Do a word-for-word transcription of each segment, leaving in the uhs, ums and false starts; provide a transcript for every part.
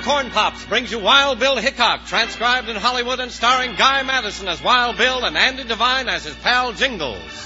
Corn Pops brings you Wild Bill Hickok, transcribed in Hollywood and starring Guy Madison as Wild Bill and Andy Devine as his pal Jingles.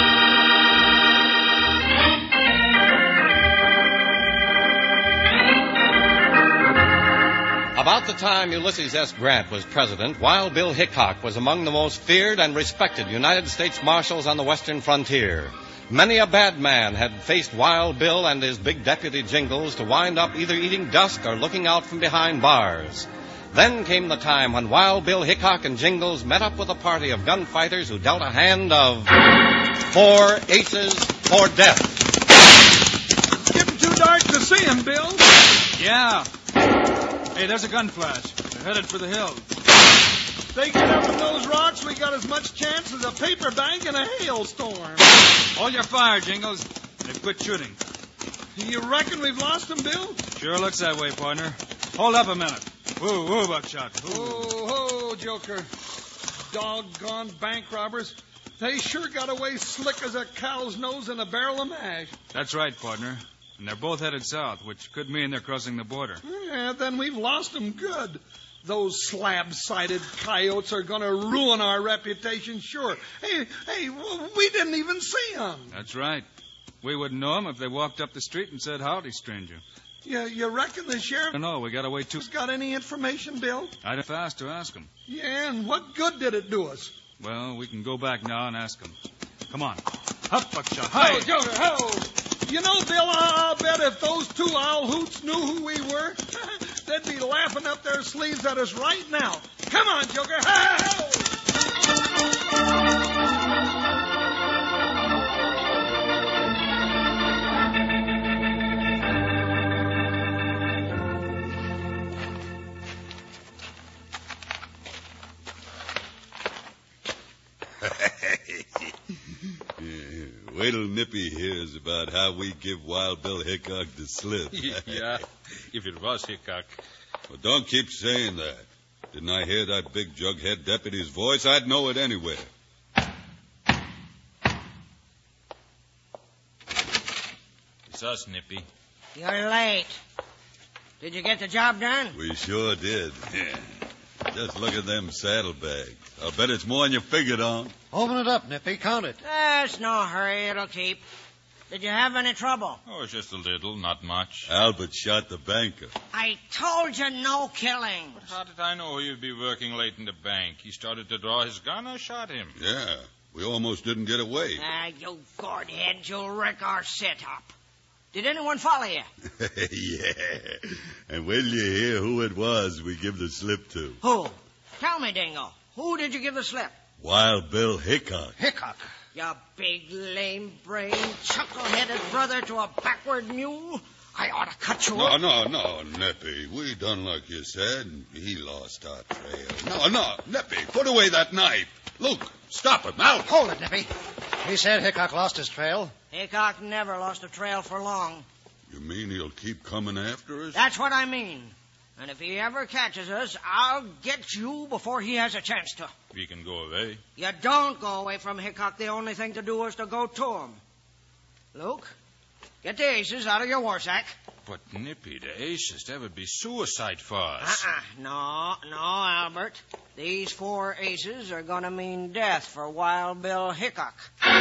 About the time Ulysses S. Grant was president, Wild Bill Hickok was among the most feared and respected United States marshals on the western frontier. Many a bad man had faced Wild Bill and his big deputy Jingles to wind up either eating dust or looking out from behind bars. Then came the time when Wild Bill Hickok and Jingles met up with a party of gunfighters who dealt a hand of four aces for death. Getting too dark to see him, Bill. Yeah. Hey, there's a gun flash. They're headed for the hill. They get up in those rocks, we got as much chance as a paper bank in a hailstorm. Hold your fire, Jingles. They've quit shooting. You reckon we've lost them, Bill? Sure looks that way, partner. Hold up a minute. Whoa, whoa, Buckshot. Whoa, whoa, Joker. Doggone bank robbers. They sure got away slick as a cow's nose in a barrel of mash. That's right, partner. And they're both headed south, which could mean they're crossing the border. Yeah, then we've lost them good. Those slab-sided coyotes are going to ruin our reputation, sure. Hey, hey, we didn't even see them. That's right. We wouldn't know them if they walked up the street and said, howdy, stranger. Yeah, you reckon the sheriff... No, we got to wait too... got any information, Bill? I'd have asked to ask him. Yeah, and what good did it do us? Well, we can go back now and ask him. Come on. Up, Buckshot. Hi. Oh, Joker, ho! You know, Bill, I'll bet if those two owl hoots knew who we were, they'd be laughing up their sleeves at us right now. Come on, Joker. Ho! Wait till Nippy hears about how we give Wild Bill Hickok the slip. Yeah, if it was Hickok. Well, don't keep saying that. Didn't I hear that big jughead deputy's voice? I'd know it anywhere. It's us, Nippy. You're late. Did you get the job done? We sure did. Yeah. Just look at them saddlebags. I'll bet it's more than you figured on. Open it up, Nippy. Count it. There's no hurry. It'll keep. Did you have any trouble? Oh, it's just a little, not much. Albert shot the banker. I told you no killing. But how did I know he'd be working late in the bank? He started to draw his gun, I shot him. Yeah, we almost didn't get away. Ah, you gourdhead, you'll wreck our setup. Did anyone follow you? Yeah. And when you hear who it was we give the slip to. Who? Tell me, Dingo. Who did you give the slip? Wild Bill Hickok. Hickok. You big, lame-brained, chuckle-headed brother to a backward mule. I ought to cut you No, up. no, no, Nippy. We done like you said. He lost our trail. No, no, Nippy, put away that knife. Luke, stop him. Out. Hold it, Nippy. He said Hickok lost his trail. Hickok never lost a trail for long. You mean he'll keep coming after us? That's what I mean. And if he ever catches us, I'll get you before he has a chance to. We can go away. You don't go away from Hickok. The only thing to do is to go to him. Luke, get the aces out of your war sack. But, Nippy, the aces, that would be suicide for us. Uh-uh. No, no, Albert. These four aces are going to mean death for Wild Bill Hickok.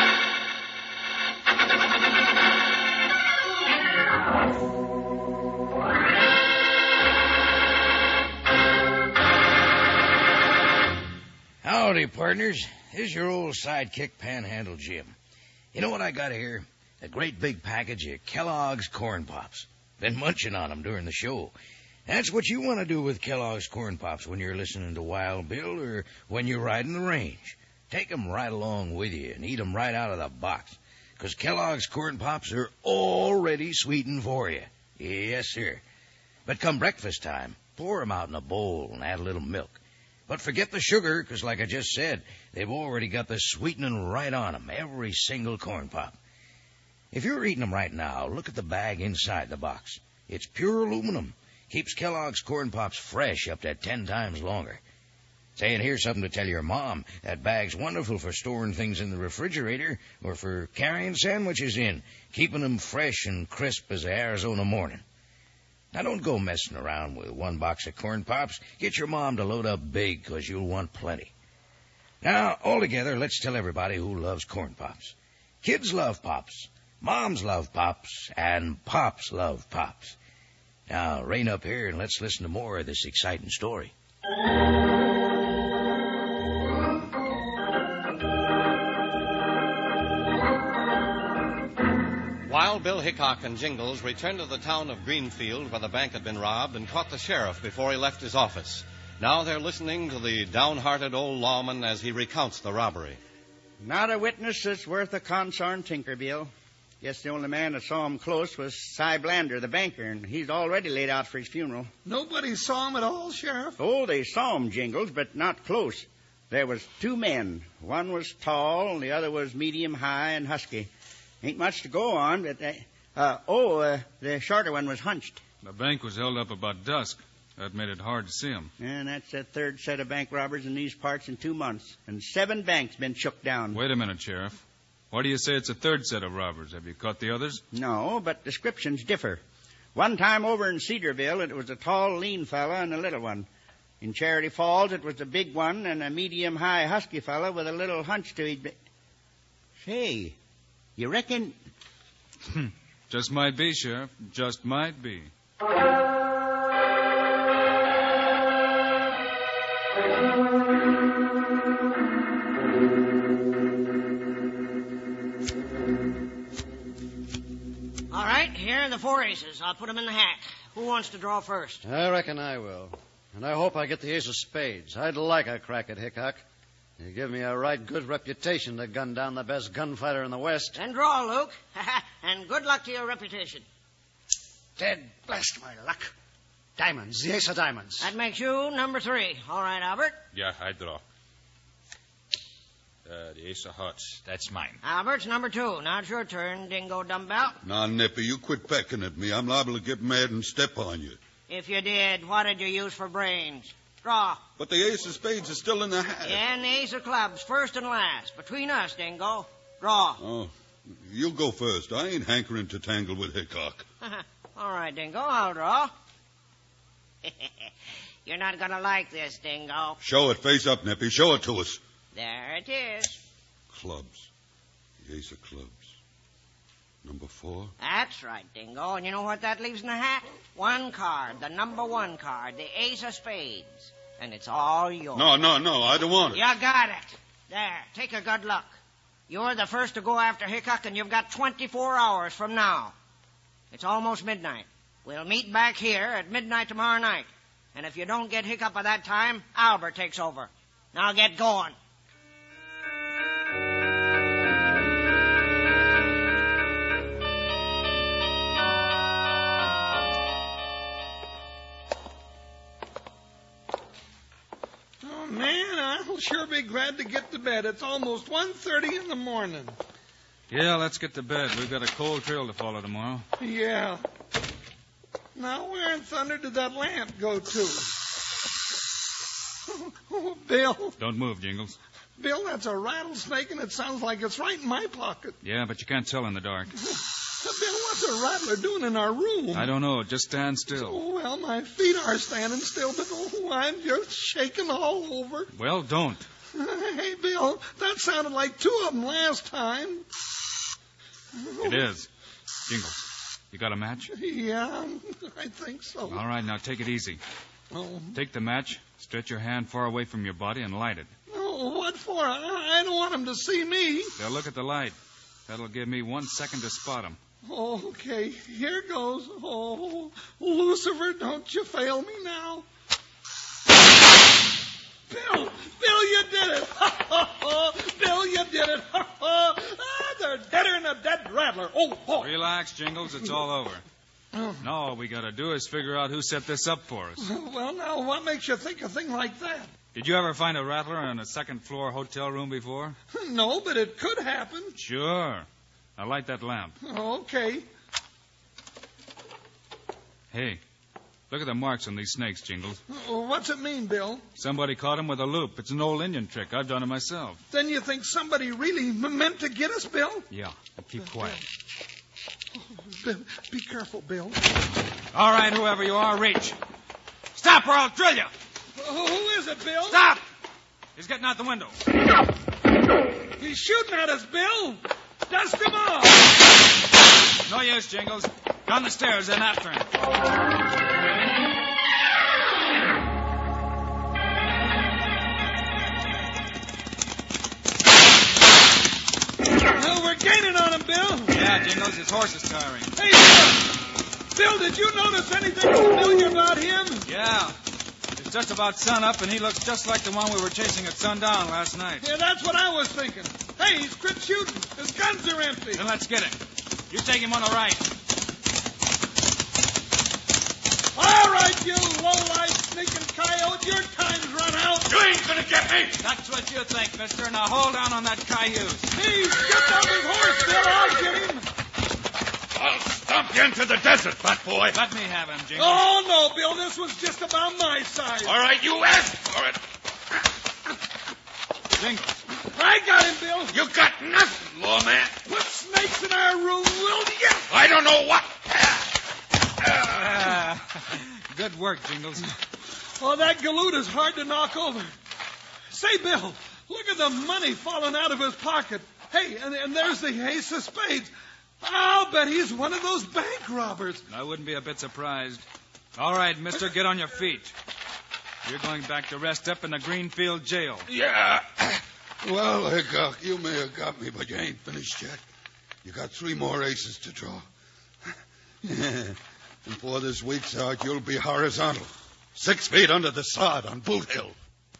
Howdy, partners. Here's your old sidekick, Panhandle Jim. You know what I got here? A great big package of Kellogg's Corn Pops. Been munching on them during the show. That's what you want to do with Kellogg's Corn Pops when you're listening to Wild Bill or when you're riding the range. Take 'em right along with you and eat 'em right out of the box. Because Kellogg's Corn Pops are already sweetened for you. Yes, sir. But come breakfast time, pour 'em out in a bowl and add a little milk. But forget the sugar, because like I just said, they've already got the sweetening right on 'em, every single corn pop. If you're eating 'em right now, look at the bag inside the box. It's pure aluminum. Keeps Kellogg's Corn Pops fresh up to ten times longer. Say, and here's something to tell your mom. That bag's wonderful for storing things in the refrigerator or for carrying sandwiches in, keeping 'em fresh and crisp as a Arizona morning. Now, don't go messing around with one box of corn pops. Get your mom to load up big, 'cause you'll want plenty. Now, all together, let's tell everybody who loves corn pops. Kids love pops, moms love pops, and pops love pops. Now, rein up here and let's listen to more of this exciting story. Wild Bill Hickok and Jingles returned to the town of Greenfield where the bank had been robbed and caught the sheriff before he left his office. Now they're listening to the downhearted old lawman as he recounts the robbery. Not a witness that's worth a consarn tinker, Bill. Guess the only man that saw him close was Cy Blander, the banker, and he's already laid out for his funeral. Nobody saw him at all, Sheriff? Oh, they saw him, Jingles, but not close. There was two men. One was tall, and the other was medium high and husky. Ain't much to go on, but... Uh, uh, oh, uh, the shorter one was hunched. The bank was held up about dusk. That made it hard to see him. And that's the third set of bank robbers in these parts in two months. And seven banks been shook down. Wait a minute, Sheriff. Why do you say it's a third set of robbers? Have you caught the others? No, but descriptions differ. One time over in Cedarville, it was a tall, lean fella and a little one. In Charity Falls, it was a big one and a medium-high husky fella with a little hunch to his... Ba- Say, you reckon... Just might be, Sheriff. Just might be. All right, here are the four aces. I'll put them in the hat. Who wants to draw first? I reckon I will. And I hope I get the ace of spades. I'd like a crack at Hickok. You give me a right good reputation to gun down the best gunfighter in the West. Then draw, Luke. And good luck to your reputation. Dead blessed my luck. Diamonds, the ace of diamonds. That makes you number three. All right, Albert. Yeah, I draw. Uh, the ace of hearts. That's mine. Albert's number two. Now it's your turn, Dingo Dumbbell. Now, Nippy, you quit pecking at me. I'm liable to get mad and step on you. If you did, what did you use for brains? Draw. But the ace of spades is still in the hat. Yeah, and the ace of clubs, first and last. Between us, Dingo. Draw. Oh, you go first. I ain't hankering to tangle with Hickok. All right, Dingo, I'll draw. You're not going to like this, Dingo. Show it. Face up, Nippy. Show it to us. There it is. Clubs. The ace of clubs. Number four? That's right, Dingo. And you know what that leaves in the hat? One card, the number one card, the ace of spades. And it's all yours. No, no, no. I don't want it. You got it. There, take a good look. You're the first to go after Hickok, and you've got twenty-four hours from now. It's almost midnight. We'll meet back here at midnight tomorrow night. And if you don't get Hickok by that time, Albert takes over. Now get going. Oh, man, I'll sure be glad to get to bed. It's almost one thirty in the morning. Yeah, let's get to bed. We've got a cold trail to follow tomorrow. Yeah. Now, where in thunder did that lamp go to? Oh, oh, Bill. Don't move, Jingles. Bill, that's a rattlesnake, and it sounds like it's right in my pocket. Yeah, but you can't tell in the dark. Bill, what's a rattler doing in our room? I don't know. Just stand still. Oh, well, my feet are standing still, but oh, I'm just shaking all over. Well, don't. Hey, Bill, that sounded like two of them last time. It is. Jingles, you got a match? Yeah, I think so. All right, now take it easy. Oh. Take the match, stretch your hand far away from your body, and light it. Oh, what for? I, I don't want them to see me. They'll look at the light. That'll give me one second to spot them. Okay, here goes. Oh, Lucifer, don't you fail me now. Bill, Bill, you did it. Bill, you did it. Ah, they're deader than a dead rattler. Oh, oh. Relax, Jingles. It's all over. Oh. No, all we got to do is figure out who set this up for us. Well, now, what makes you think a thing like that? Did you ever find a rattler in a second-floor hotel room before? No, but it could happen. Sure. Now light that lamp. Okay. Hey, look at the marks on these snakes, Jingles. Well, what's it mean, Bill? Somebody caught him with a loop. It's an old Indian trick. I've done it myself. Then you think somebody really m- meant to get us, Bill? Yeah. Now keep quiet. Bill, be careful, Bill. All right, whoever you are, reach. Stop or I'll drill you. Who, who is it, Bill? Stop! He's getting out the window. He's shooting at us, Bill. Dust him off. No use, Jingles. Down the stairs and after him. Well, we're gaining on him, Bill. Yeah, Jingles, his horse is tiring. Hey, Bill. Bill, did you notice anything familiar about him? Yeah. It's just about sunup, and he looks just like the one we were chasing at sundown last night. Yeah, that's what I was thinking. Hey, he's quit shooting. His guns are empty. Then let's get him. You take him on the right. All right, you low-life sneaking coyote. Your time's run out. You ain't gonna get me. That's what you think, mister. Now hold down on that cayuse. He's skipped off his horse, Bill. I'll get him. I'll stomp you into the desert, fat boy. Let me have him, Jingles. Oh, no, Bill. This was just about my size. All right, you asked for it. Jingles. I got him, Bill. You got nothing, lawman. Put snakes in our room, will you? I don't know what. Ah, good work, Jingles. Oh, that galoot is hard to knock over. Say, Bill, look at the money falling out of his pocket. Hey, and, and there's the ace of spades. I'll bet he's one of those bank robbers. I wouldn't be a bit surprised. All right, mister, get on your feet. You're going back to rest up in the Greenfield jail. Yeah. Well, Hickok, you may have got me, but you ain't finished yet. You got three more aces to draw. Before this week's out, you'll be horizontal. Six feet under the sod on Boot Hill.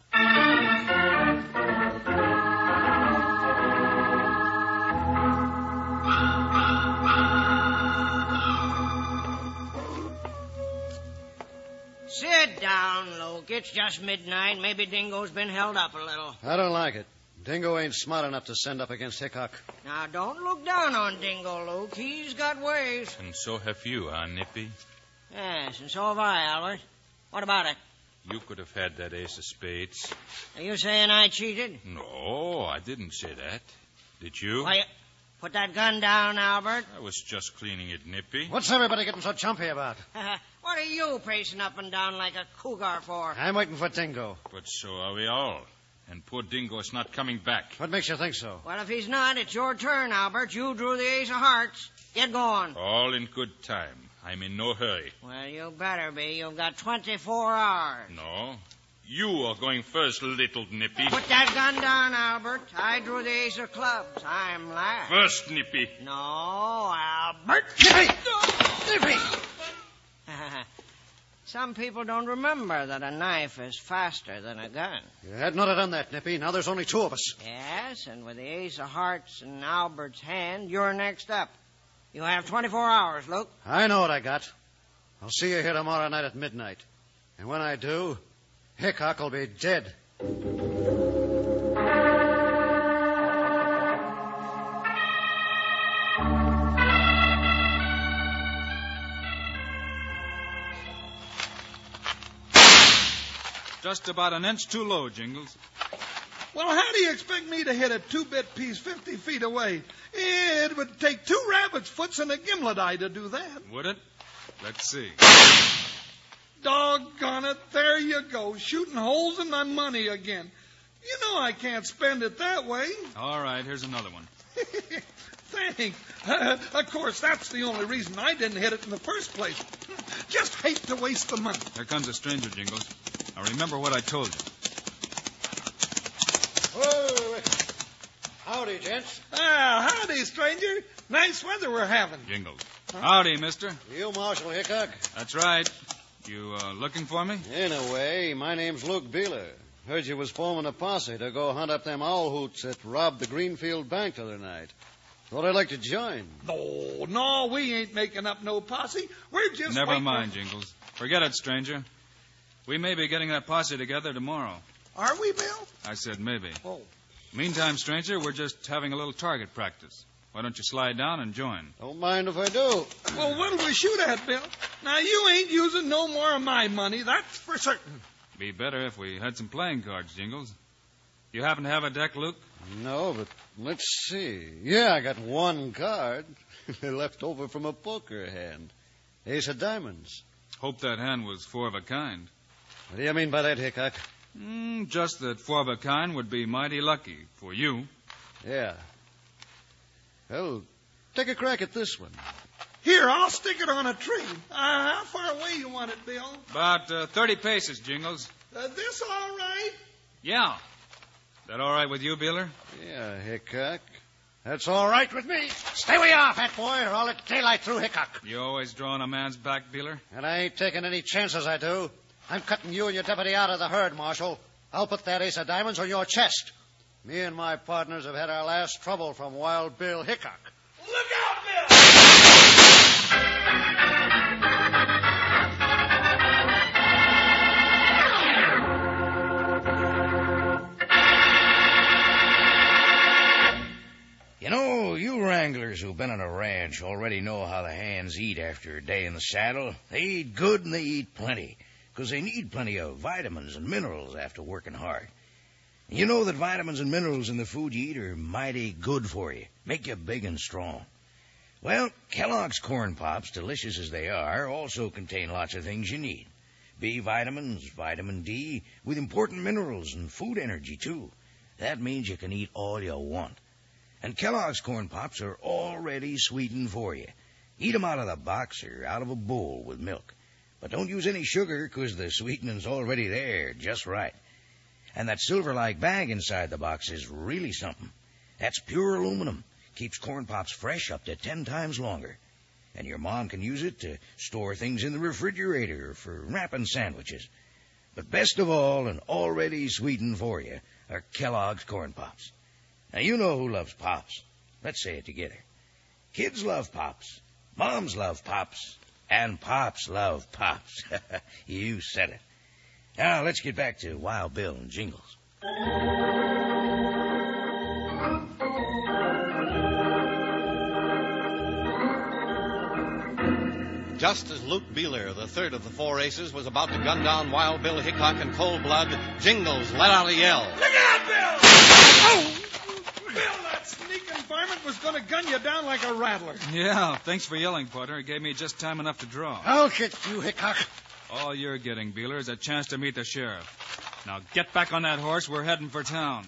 Sit down, Luke. It's just midnight. Maybe Dingo's been held up a little. I don't like it. Dingo ain't smart enough to send up against Hickok. Now, don't look down on Dingo, Luke. He's got ways. And so have you, huh, Nippy? Yes, and so have I, Albert. What about it? You could have had that ace of spades. Are you saying I cheated? No, I didn't say that. Did you? Why, put that gun down, Albert. I was just cleaning it, Nippy. What's everybody getting so chumpy about? What are you pacing up and down like a cougar for? I'm waiting for Dingo. But so are we all. And poor Dingo is not coming back. What makes you think so? Well, if he's not, it's your turn, Albert. You drew the ace of hearts. Get going. All in good time. I'm in no hurry. Well, you better be. You've got twenty-four hours. No. You are going first, little Nippy. Put that gun down, Albert. I drew the ace of clubs. I'm last. First, Nippy. No, Albert. Nippy! Nippy! Some people don't remember that a knife is faster than a gun. You had not have done that, Nippy. Now there's only two of us. Yes, and with the ace of hearts in Albert's hand, you're next up. You have twenty-four hours, Luke. I know what I got. I'll see you here tomorrow night at midnight. And when I do, Hickok will be dead. Just about an inch too low, Jingles. Well, how do you expect me to hit a two-bit piece fifty feet away? It would take two rabbit's foots and a gimlet eye to do that. Would it? Let's see. Doggone it. There you go, shooting holes in my money again. You know I can't spend it that way. All right, here's another one. Thanks. Uh, of course, that's the only reason I didn't hit it in the first place. Just hate to waste the money. Here comes a stranger, Jingles. Now remember what I told you. Whoa. Howdy, gents. Ah, howdy, stranger. Nice weather we're having. Jingles. Huh? Howdy, mister. You Marshal Hickok? That's right. You uh, looking for me? In a way. My name's Luke Beeler. Heard you was forming a posse to go hunt up them owl hoots that robbed the Greenfield Bank the other night. Thought I'd like to join. No, no, we ain't making up no posse. We're just Never waiting mind, for... Jingles. Forget it, stranger. We may be getting that posse together tomorrow. Are we, Bill? I said maybe. Oh. Meantime, stranger, we're just having a little target practice. Why don't you slide down and join? Don't mind if I do. Well, what'll we shoot at, Bill? Now, you ain't using no more of my money, that's for certain. Be better if we had some playing cards, Jingles. You happen to have a deck, Luke? No, but let's see. Yeah, I got one card left over from a poker hand. Ace of diamonds. Hope that hand was four of a kind. What do you mean by that, Hickok? Mm, just that four of a kind would be mighty lucky for you. Yeah. Well, take a crack at this one. Here, I'll stick it on a tree. Uh, how far away you want it, Bill? About uh, thirty paces, Jingles. Uh, this all right? Yeah. That all right with you, Beeler? Yeah, Hickok. That's all right with me. Stay where you are, fat boy, or I'll let daylight through Hickok. You always drawing a man's back, Beeler? And I ain't taking any chances, I do. I'm cutting you and your deputy out of the herd, Marshal. I'll put that ace of diamonds on your chest. Me and my partners have had our last trouble from Wild Bill Hickok. Look out, Bill! You know, you wranglers who've been on a ranch already know how the hands eat after a day in the saddle. They eat good and they eat plenty, because they need plenty of vitamins and minerals after working hard. And you know that vitamins and minerals in the food you eat are mighty good for you, make you big and strong. Well, Kellogg's Corn Pops, delicious as they are, also contain lots of things you need. B vitamins, vitamin D, with important minerals and food energy, too. That means you can eat all you want. And Kellogg's Corn Pops are already sweetened for you. Eat 'em out of the box or out of a bowl with milk. But don't use any sugar, 'cause the sweetening's already there, just right. And that silver-like bag inside the box is really something. That's pure aluminum. Keeps Corn Pops fresh up to ten times longer. And your mom can use it to store things in the refrigerator for wrapping sandwiches. But best of all, and already sweetened for you, are Kellogg's Corn Pops. Now, you know who loves Pops. Let's say it together. Kids love Pops. Moms love Pops. And Pops love Pops. You said it. Now, let's get back to Wild Bill and Jingles. Just as Luke Beeler, the third of the four aces, was about to gun down Wild Bill Hickok in cold blood, Jingles let out a yell. Look out, Bill! Oh! Bill, that sneaking varmint was going to gun you down like a rattler. Yeah, thanks for yelling, partner. It gave me just time enough to draw. I'll get you, Hickok. All you're getting, Beeler, is a chance to meet the sheriff. Now get back on that horse. We're heading for town.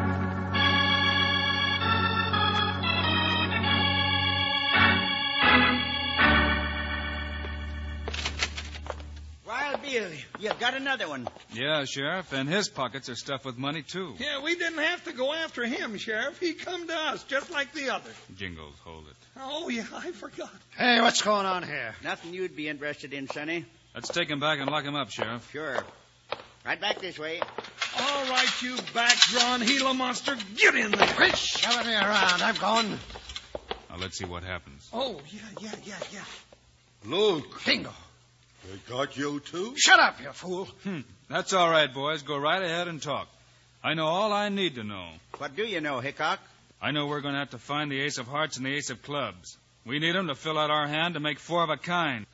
Wild Bill, you've got another one. Yeah, Sheriff, and his pockets are stuffed with money, too. Yeah, we didn't have to go after him, Sheriff. He come to us, just like the other. Jingles, hold it. Oh, yeah, I forgot. Hey, what's going on here? Nothing you'd be interested in, Sonny. Let's take him back and lock him up, Sheriff. Sure. Right back this way. All right, you back-drawn Gila monster, get in there. Quit shoving me around. I'm going. Now, let's see what happens. Oh, yeah, yeah, yeah, yeah. Look, Bingo. they got you too? Shut up, you fool. Hmm. That's all right, boys. Go right ahead and talk. I know all I need to know. What do you know, Hickok? I know we're going to have to find the ace of hearts and the ace of clubs. We need them to fill out our hand to make four of a kind.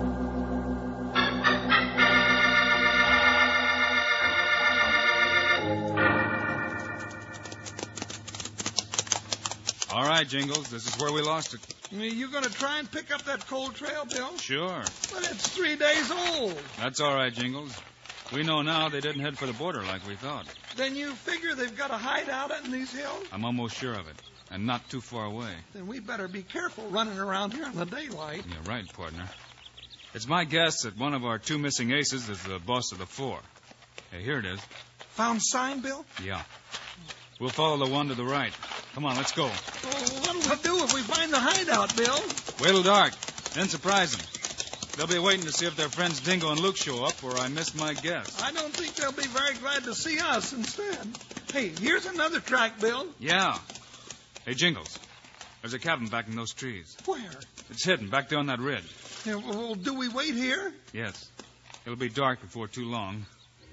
All right, Jingles, this is where we lost it. You going to try and pick up that cold trail, Bill? Sure. But it's three days old. That's all right, Jingles. We know now they didn't head for the border like we thought. Then you figure they've got a hideout in these hills? I'm almost sure of it, and not too far away. Then we better be careful running around here in the daylight. You're right, partner. It's my guess that one of our two missing aces is the boss of the four. Hey, here it is. Found sign, Bill? Yeah. We'll follow the one to the right. Come on, let's go. Oh, what'll we do if we find the hideout, Bill? Wait till dark, then surprise them. They'll be waiting to see if their friends Dingo and Luke show up, or I missed my guess. I don't think they'll be very glad to see us instead. Hey, here's another track, Bill. Yeah. Hey, Jingles, there's a cabin back in those trees. Where? It's hidden back there on that ridge. Yeah, well, do we wait here? Yes. It'll be dark before too long.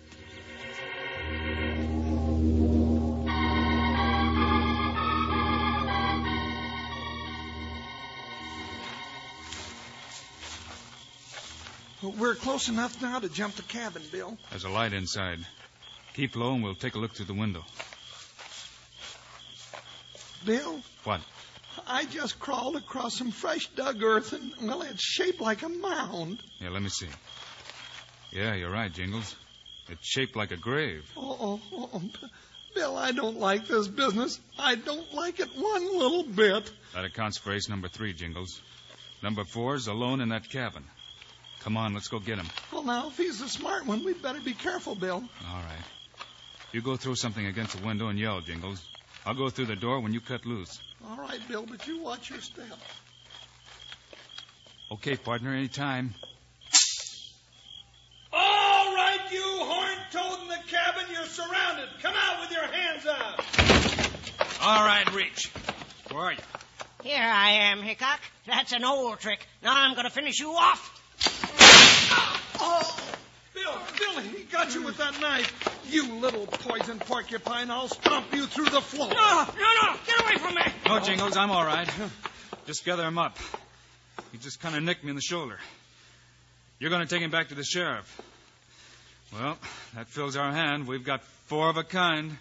Well, we're close enough now to jump the cabin, Bill. There's a light inside. Keep low and we'll take a look through the window. Bill, What? I just crawled across some fresh dug earth, and, well, it's shaped like a mound. Yeah, let me see. Yeah, you're right, Jingles. It's shaped like a grave. Oh, oh, oh, Bill, I don't like this business. I don't like it one little bit. That accounts for ace number three, Jingles. Number four's alone in that cabin. Come on, let's go get him. Well, now, if he's a smart one, we'd better be careful, Bill. All right. You go throw something against the window and yell, Jingles. I'll go through the door when you cut loose. All right, Bill, but you watch your step. Okay, partner, any time. All right, you horn-toad in the cabin, you're surrounded. Come out with your hands up. All right, Reach. Where are you? Here I am, Hickok. That's an old trick. Now I'm going to finish you off. Oh, Bill, Bill, he got you with that knife. You little poison porcupine, I'll stomp you through the floor. No, no, no, get away from me. No, Jingles, I'm all right. Just gather him up. He just kind of nicked me in the shoulder. You're going to take him back to the sheriff. Well, that fills our hand. We've got four of a kind.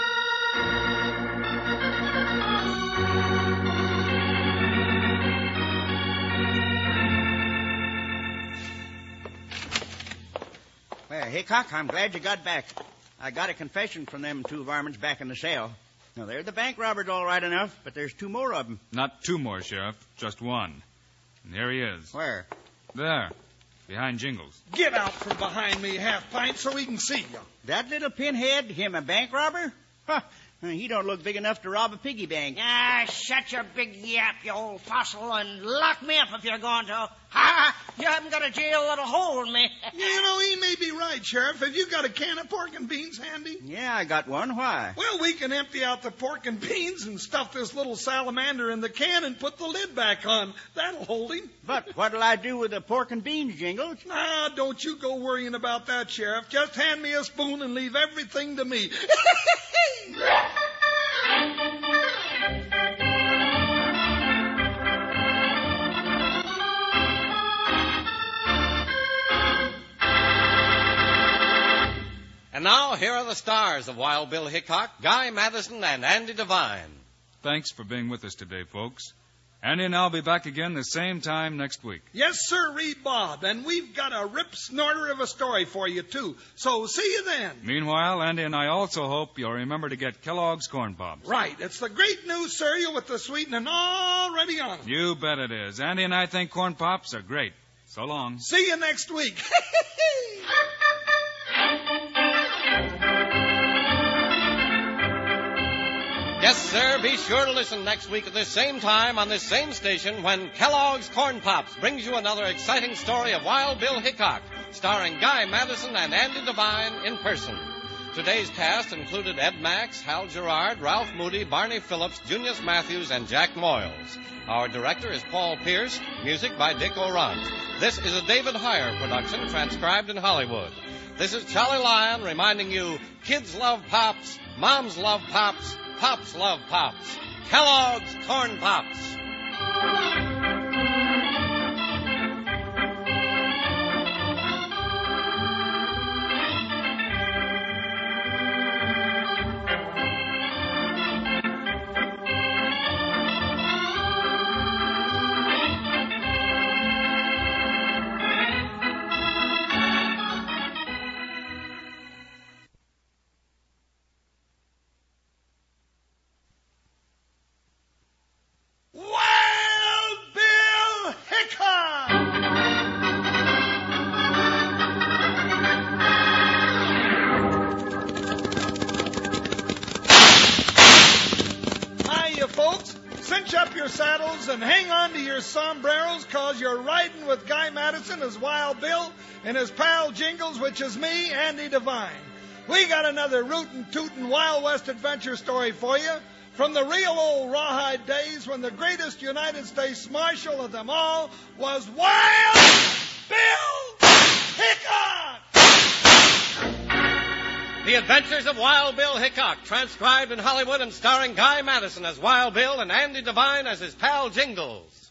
Well, Hickok, I'm glad you got back. I got a confession from them two varmints back in the cell. Now, they're the bank robbers all right enough, but there's two more of them. Not two more, Sheriff. Just one. And there he is. Where? There. Behind Jingles. Get out from behind me, half-pint, so we can see you. That little pinhead, him a bank robber? Huh. He don't look big enough to rob a piggy bank. Ah, shut your big yap, you old fossil, and lock me up if you're going to. Ha ha! You haven't got a jail that'll hold me. You know, he may be right, Sheriff. Have you got a can of pork and beans handy? Yeah, I got one. Why? Well, we can empty out the pork and beans and stuff this little salamander in the can and put the lid back on. That'll hold him. But what'll I do with the pork and beans, Jingles? Nah, don't you go worrying about that, Sheriff. Just hand me a spoon and leave everything to me. And now, here are the stars of Wild Bill Hickok, Guy Madison, and Andy Devine. Thanks for being with us today, folks. Andy and I'll be back again the same time next week. Yes, sir, Reed Bob. And we've got a rip snorter of a story for you, too. So see you then. Meanwhile, Andy and I also hope you'll remember to get Kellogg's Corn Pops. Right. It's the great new cereal with the sweetening already on it. You bet it is. Andy and I think Corn Pops are great. So long. See you next week. Yes, sir, be sure to listen next week at this same time on this same station when Kellogg's Corn Pops brings you another exciting story of Wild Bill Hickok, starring Guy Madison and Andy Devine in person. Today's cast included Ed Max, Hal Gerard, Ralph Moody, Barney Phillips, Junius Matthews, and Jack Moyles. Our director is Paul Pierce, music by Dick Orant. This is a David Heyer production transcribed in Hollywood. This is Charlie Lyon reminding you, kids love Pops, moms love Pops, Pops love Pops. Kellogg's Corn Pops. Saddles and hang on to your sombreros, cause you're riding with Guy Madison as Wild Bill and his pal Jingles, which is me, Andy Devine. We got another rootin' tootin' Wild West adventure story for you from the real old rawhide days when the greatest United States Marshal of them all was Wild Bill Hickok! The Adventures of Wild Bill Hickok, transcribed in Hollywood and starring Guy Madison as Wild Bill and Andy Devine as his pal Jingles.